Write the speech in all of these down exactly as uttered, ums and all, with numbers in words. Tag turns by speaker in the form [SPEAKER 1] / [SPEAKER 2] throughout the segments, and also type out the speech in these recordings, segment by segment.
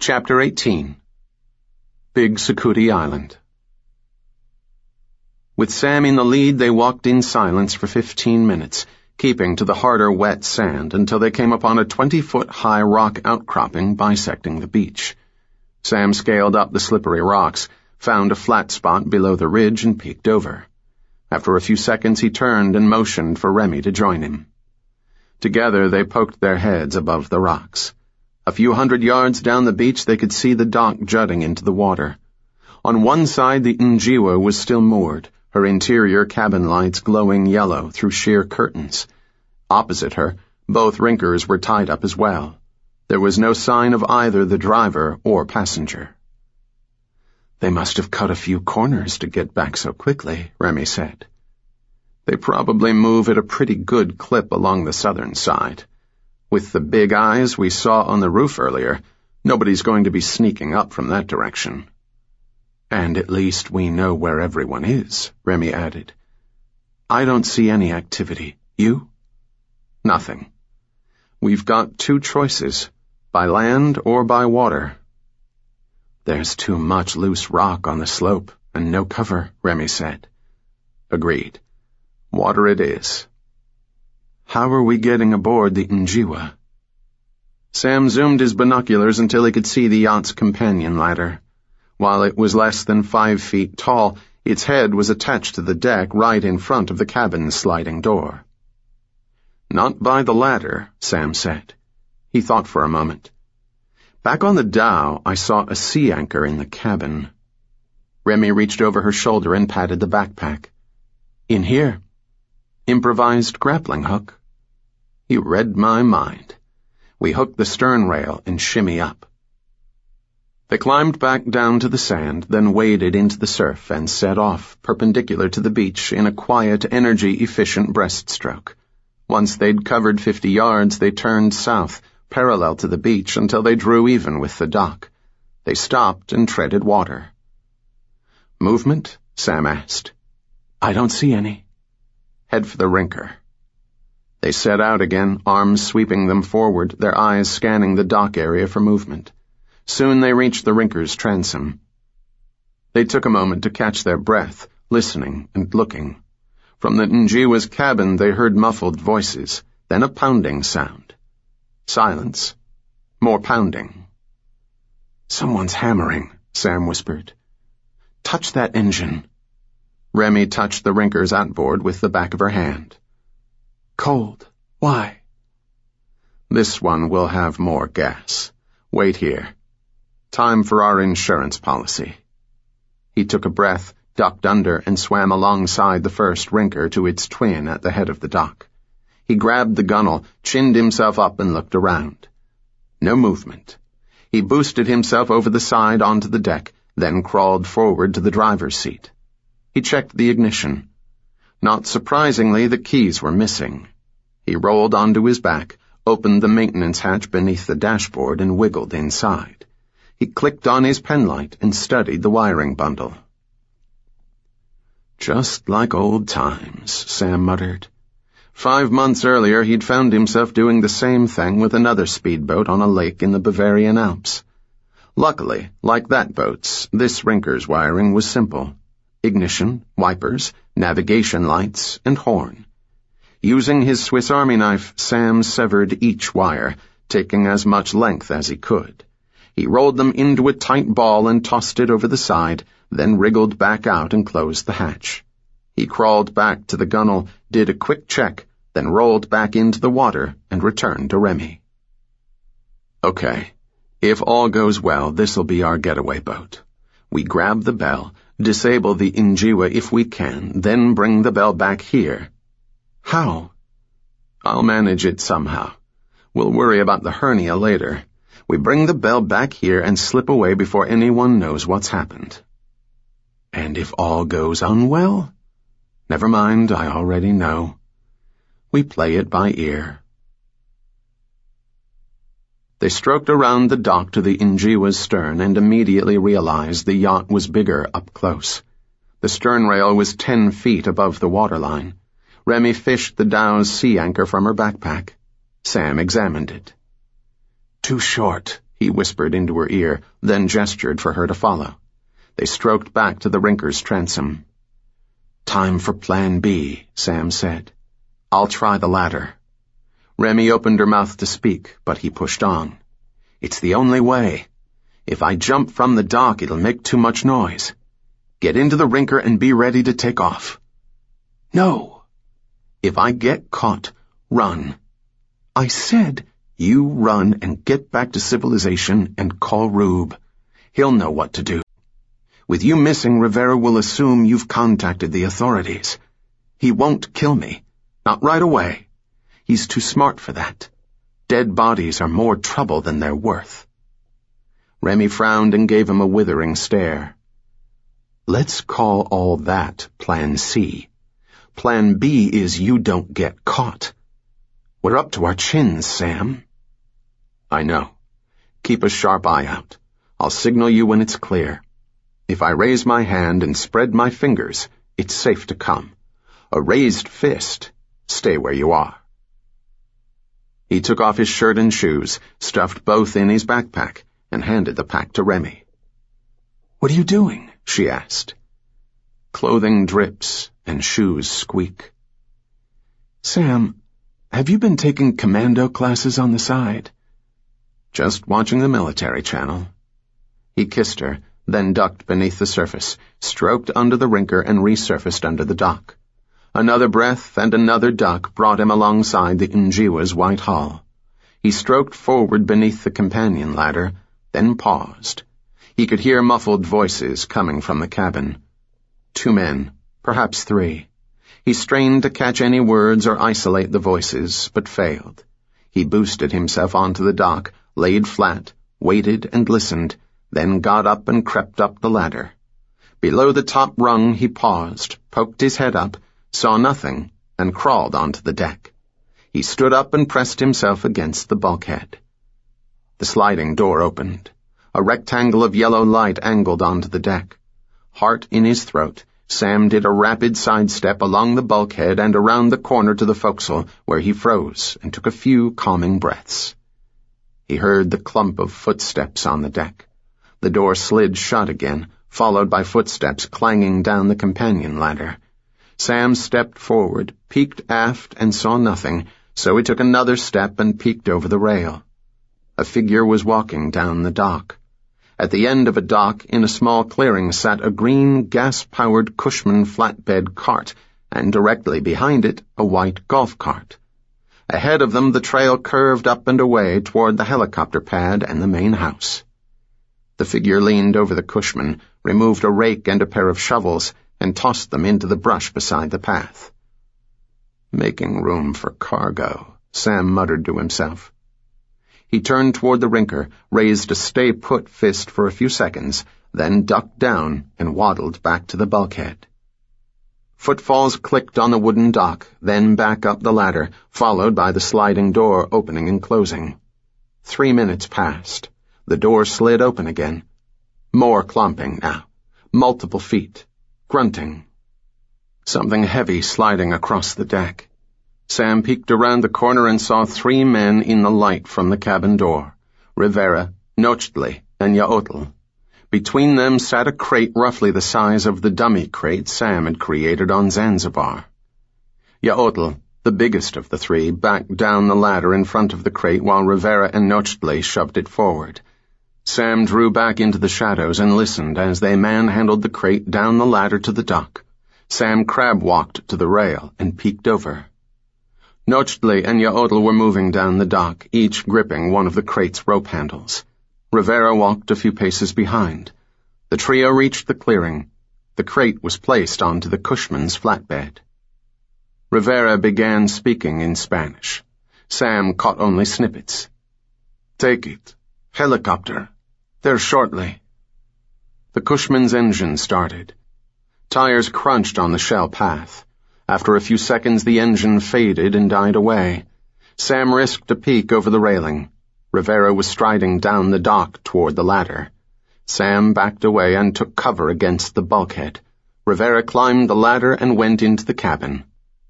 [SPEAKER 1] Chapter eighteen. Big Sakudi Island. With Sam in the lead, they walked in silence for fifteen minutes, keeping to the harder, wet sand until they came upon a twenty-foot-high rock outcropping bisecting the beach. Sam scaled up the slippery rocks, found a flat spot below the ridge, and peeked over. After a few seconds, he turned and motioned for Remy to join him. Together, they poked their heads above the rocks. A few hundred yards down the beach, they could see the dock jutting into the water. On one side, the Njiwa was still moored, her interior cabin lights glowing yellow through sheer curtains. Opposite her, both rinkers were tied up as well. There was no sign of either the driver or passenger. "They must have cut a few corners to get back so quickly," Remy said. "They probably move at a pretty good clip along the southern side. With the big eyes we saw on the roof earlier, nobody's going to be sneaking up from that direction." "And at least we know where everyone is," Remy added. "I don't see any activity. You?" "Nothing. We've got two choices, by land or by water." "There's too much loose rock on the slope and no cover," Remy said. "Agreed. Water it is." "How are we getting aboard the Njiwa?" Sam zoomed his binoculars until he could see the yacht's companion ladder. While it was less than five feet tall, its head was attached to the deck right in front of the cabin's sliding door. "Not by the ladder," Sam said. He thought for a moment. "Back on the dhow, I saw a sea anchor in the cabin." Remy reached over her shoulder and patted the backpack. "In here. Improvised grappling hook." He read my mind. We hooked the stern rail and shimmy up. They climbed back down to the sand, then waded into the surf and set off, perpendicular to the beach, in a quiet, energy-efficient breaststroke. Once they'd covered fifty yards, they turned south, parallel to the beach, until they drew even with the dock. They stopped and treaded water. "Movement?" Sam asked. "I don't see any." "Head for the rinker." They set out again, arms sweeping them forward, their eyes scanning the dock area for movement. Soon they reached the rinker's transom. They took a moment to catch their breath, listening and looking. From the Njiwa's cabin they heard muffled voices, then a pounding sound. Silence. More pounding. "Someone's hammering," Sam whispered. "Touch that engine." Remy touched the rinker's outboard with the back of her hand. "Cold. Why?" "This one will have more gas. Wait here. Time for our insurance policy." He took a breath, ducked under, and swam alongside the first rinker to its twin at the head of the dock. He grabbed the gunwale, chinned himself up, and looked around. No movement. He boosted himself over the side onto the deck, then crawled forward to the driver's seat. He checked the ignition. Not surprisingly, the keys were missing. He rolled onto his back, opened the maintenance hatch beneath the dashboard, and wiggled inside. He clicked on his penlight and studied the wiring bundle. "Just like old times," Sam muttered. Five months earlier, he'd found himself doing the same thing with another speedboat on a lake in the Bavarian Alps. Luckily, like that boat's, this rinker's wiring was simple. Ignition, wipers, navigation lights, and horn. Using his Swiss Army knife, Sam severed each wire, taking as much length as he could. He rolled them into a tight ball and tossed it over the side, then wriggled back out and closed the hatch. He crawled back to the gunwale, did a quick check, then rolled back into the water and returned to Remy. "Okay, if all goes well, this'll be our getaway boat. We grab the bell, disable the Njiwa if we can, then bring the bell back here." "How?" "I'll manage it somehow. We'll worry about the hernia later. We bring the bell back here and slip away before anyone knows what's happened." "And if all goes unwell?" "Never mind, I already know. We play it by ear." They stroked around the dock to the Njiwa's stern and immediately realized the yacht was bigger up close. The stern rail was ten feet above the waterline. Remy fished the dow's sea anchor from her backpack. Sam examined it. "Too short," he whispered into her ear, then gestured for her to follow. They stroked back to the Rinker's transom. "Time for Plan B," Sam said. "I'll try the ladder." Remy opened her mouth to speak, but he pushed on. "It's the only way. If I jump from the dock, it'll make too much noise. Get into the Rinker and be ready to take off." "No. If I get caught, run." "I said you run and get back to civilization and call Rube. He'll know what to do. With you missing, Rivera will assume you've contacted the authorities. He won't kill me. Not right away. He's too smart for that. Dead bodies are more trouble than they're worth." Remy frowned and gave him a withering stare. "Let's call all that Plan C. Plan B is you don't get caught. We're up to our chins, Sam." "I know. Keep a sharp eye out. I'll signal you when it's clear. If I raise my hand and spread my fingers, it's safe to come. A raised fist, stay where you are." He took off his shirt and shoes, stuffed both in his backpack, and handed the pack to Remy. "What are you doing?" she asked. Clothing drips and shoes squeak. "Sam, have you been taking commando classes on the side?" "Just watching the military channel." He kissed her, then ducked beneath the surface, stroked under the Rinker and resurfaced under the dock. Another breath and another duck brought him alongside the Njiwa's white hull. He stroked forward beneath the companion ladder, then paused. He could hear muffled voices coming from the cabin. Two men, perhaps three. He strained to catch any words or isolate the voices, but failed. He boosted himself onto the dock, laid flat, waited and listened, then got up and crept up the ladder. Below the top rung he paused, poked his head up, saw nothing, and crawled onto the deck. He stood up and pressed himself against the bulkhead. The sliding door opened. A rectangle of yellow light angled onto the deck. Heart in his throat, Sam did a rapid sidestep along the bulkhead and around the corner to the forecastle, where he froze and took a few calming breaths. He heard the clump of footsteps on the deck. The door slid shut again, followed by footsteps clanging down the companion ladder. Sam stepped forward, peeked aft, and saw nothing, so he took another step and peeked over the rail. A figure was walking down the dock. At the end of a dock, in a small clearing, sat a green, gas-powered Cushman flatbed cart, and directly behind it, a white golf cart. Ahead of them, the trail curved up and away toward the helicopter pad and the main house. The figure leaned over the Cushman, removed a rake and a pair of shovels, and tossed them into the brush beside the path. "Making room for cargo," Sam muttered to himself. He turned toward the Rinker, raised a stay-put fist for a few seconds, then ducked down and waddled back to the bulkhead. Footfalls clicked on the wooden dock, then back up the ladder, followed by the sliding door opening and closing. Three minutes passed. The door slid open again. More clomping now. Multiple feet. Grunting. Something heavy sliding across the deck. Sam peeked around the corner and saw three men in the light from the cabin door. Rivera, Nochtli, and Yaotl. Between them sat a crate roughly the size of the dummy crate Sam had created on Zanzibar. Yaotl, the biggest of the three, backed down the ladder in front of the crate while Rivera and Nochtli shoved it forward. Sam drew back into the shadows and listened as they manhandled the crate down the ladder to the dock. Sam crab-walked to the rail and peeked over. Nochtli and Yaotl were moving down the dock, each gripping one of the crate's rope handles. Rivera walked a few paces behind. The trio reached the clearing. The crate was placed onto the Cushman's flatbed. Rivera began speaking in Spanish. Sam caught only snippets. "Take it. Helicopter. There shortly." The Cushman's engine started. Tires crunched on the shell path. After a few seconds, the engine faded and died away. Sam risked a peek over the railing. Rivera was striding down the dock toward the ladder. Sam backed away and took cover against the bulkhead. Rivera climbed the ladder and went into the cabin.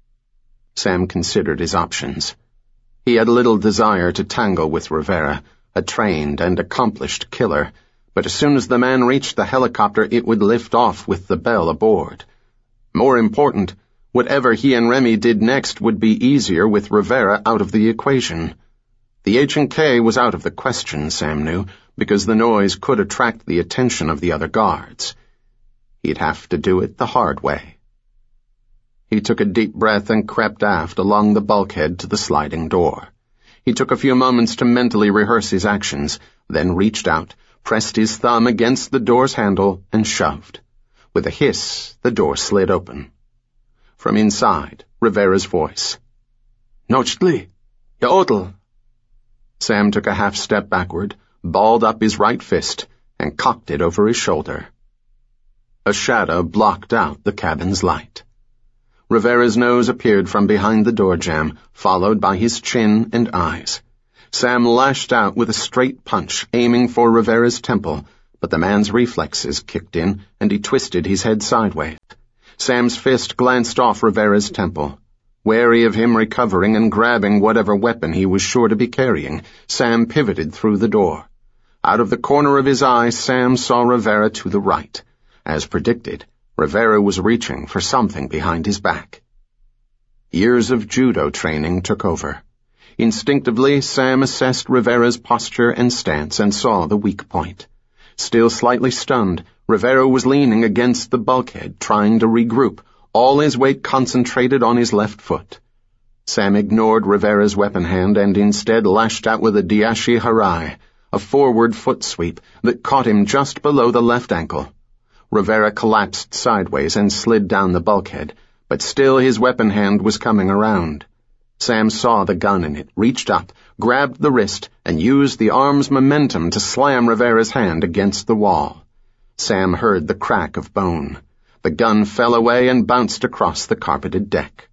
[SPEAKER 1] Sam considered his options. He had little desire to tangle with Rivera, a trained and accomplished killer, but as soon as the man reached the helicopter, it would lift off with the bell aboard. More important, whatever he and Remy did next would be easier with Rivera out of the equation. The H and K was out of the question, Sam knew, because the noise could attract the attention of the other guards. He'd have to do it the hard way. He took a deep breath and crept aft along the bulkhead to the sliding door. He took a few moments to mentally rehearse his actions, then reached out, pressed his thumb against the door's handle, and shoved. With a hiss, the door slid open. From inside, Rivera's voice. "Nochtli, Yodel." Sam took a half-step backward, balled up his right fist, and cocked it over his shoulder. A shadow blocked out the cabin's light. Rivera's nose appeared from behind the door jamb, followed by his chin and eyes. Sam lashed out with a straight punch, aiming for Rivera's temple, but the man's reflexes kicked in, and he twisted his head sideways. Sam's fist glanced off Rivera's temple. Wary of him recovering and grabbing whatever weapon he was sure to be carrying, Sam pivoted through the door. Out of the corner of his eye, Sam saw Rivera to the right. As predicted, Rivera was reaching for something behind his back. Years of judo training took over. Instinctively, Sam assessed Rivera's posture and stance and saw the weak point. Still slightly stunned, Rivera was leaning against the bulkhead, trying to regroup, all his weight concentrated on his left foot. Sam ignored Rivera's weapon hand and instead lashed out with a Diashi Harai, a forward foot sweep that caught him just below the left ankle. Rivera collapsed sideways and slid down the bulkhead, but still his weapon hand was coming around. Sam saw the gun in it, reached up, grabbed the wrist, and used the arm's momentum to slam Rivera's hand against the wall. Sam heard the crack of bone. The gun fell away and bounced across the carpeted deck.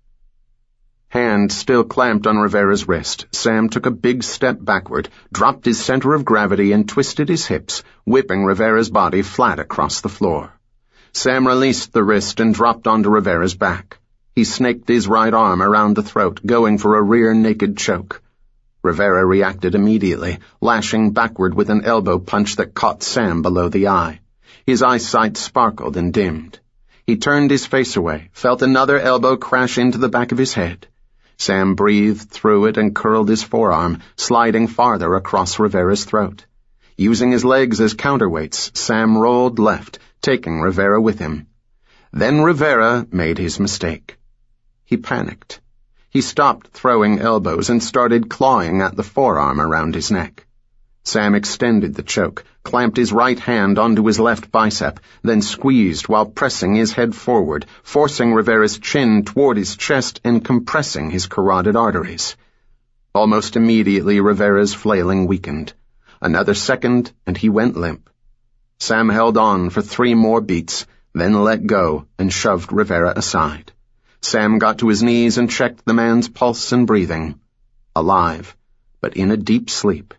[SPEAKER 1] Hand still clamped on Rivera's wrist, Sam took a big step backward, dropped his center of gravity and twisted his hips, whipping Rivera's body flat across the floor. Sam released the wrist and dropped onto Rivera's back. He snaked his right arm around the throat, going for a rear naked choke. Rivera reacted immediately, lashing backward with an elbow punch that caught Sam below the eye. His eyesight sparkled and dimmed. He turned his face away, felt another elbow crash into the back of his head. Sam breathed through it and curled his forearm, sliding farther across Rivera's throat. Using his legs as counterweights, Sam rolled left, taking Rivera with him. Then Rivera made his mistake. He panicked. He stopped throwing elbows and started clawing at the forearm around his neck. Sam extended the choke, clamped his right hand onto his left bicep, then squeezed while pressing his head forward, forcing Rivera's chin toward his chest and compressing his carotid arteries. Almost immediately, Rivera's flailing weakened. Another second, and he went limp. Sam held on for three more beats, then let go and shoved Rivera aside. Sam got to his knees and checked the man's pulse and breathing. Alive, but in a deep sleep.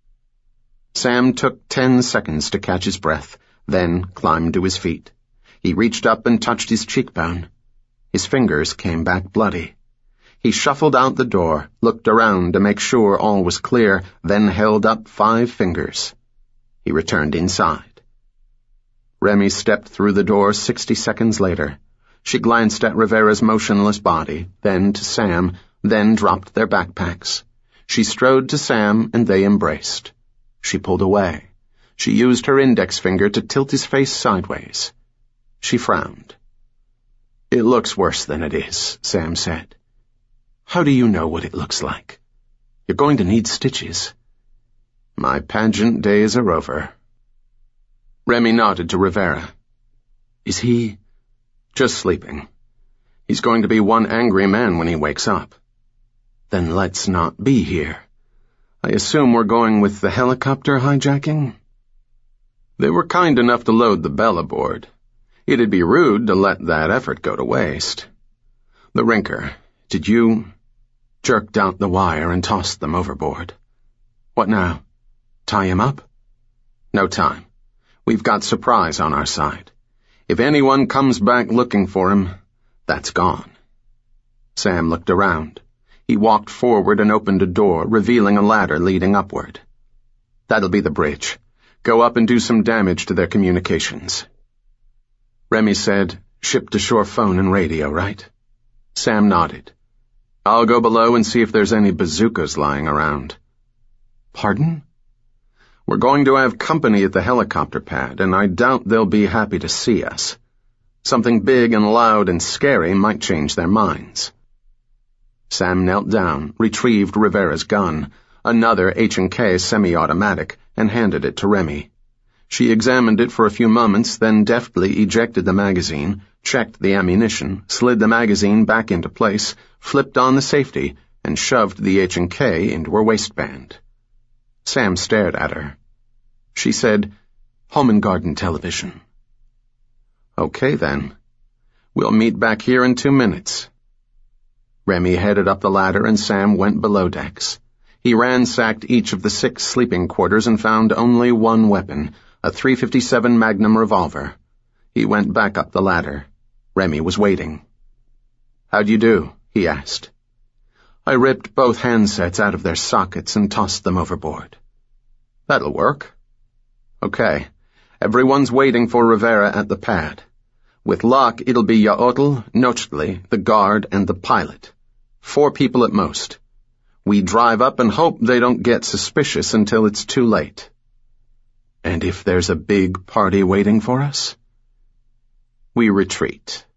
[SPEAKER 1] Sam took ten seconds to catch his breath, then climbed to his feet. He reached up and touched his cheekbone. His fingers came back bloody. He shuffled out the door, looked around to make sure all was clear, then held up five fingers. He returned inside. Remy stepped through the door sixty seconds later. She glanced at Rivera's motionless body, then to Sam, then dropped their backpacks. She strode to Sam, and they embraced. She pulled away. She used her index finger to tilt his face sideways. She frowned. "It looks worse than it is," Sam said. "How do you know what it looks like? You're going to need stitches." "My pageant days are over." Remy nodded to Rivera. "Is he—" "Just sleeping. He's going to be one angry man when he wakes up." "Then let's not be here. I assume we're going with the helicopter hijacking?" They were kind enough to load the bell aboard. It'd be rude to let that effort go to waste. "The Rinker, did you—" Jerked out the wire and tossed them overboard. "What now? Tie him up?" "No time. We've got surprise on our side. If anyone comes back looking for him, that's gone." Sam looked around. He walked forward and opened a door, revealing a ladder leading upward. That'll be the bridge. Go up and do some damage to their communications. Remy said, ship-to-shore phone and radio, right? Sam nodded. I'll go below and see if there's any bazookas lying around. Pardon? We're going to have company at the helicopter pad, and I doubt they'll be happy to see us. Something big and loud and scary might change their minds. Sam knelt down, retrieved Rivera's gun, another H and K semi-automatic, and handed it to Remy. She examined it for a few moments, then deftly ejected the magazine, checked the ammunition, slid the magazine back into place, flipped on the safety, and shoved the H and K into her waistband. Sam stared at her. She said, Home and Garden Television. Okay, then. We'll meet back here in two minutes. Remy headed up the ladder and Sam went below decks. He ransacked each of the six sleeping quarters and found only one weapon, a three fifty-seven Magnum revolver. He went back up the ladder. Remy was waiting. How'd you do? He asked. I ripped both handsets out of their sockets and tossed them overboard. That'll work. Okay. Everyone's waiting for Rivera at the pad. With Locke, it'll be Yaotl, Nochtli, the guard, and the pilot. Four people at most. We drive up and hope they don't get suspicious until it's too late. And if there's a big party waiting for us? We retreat.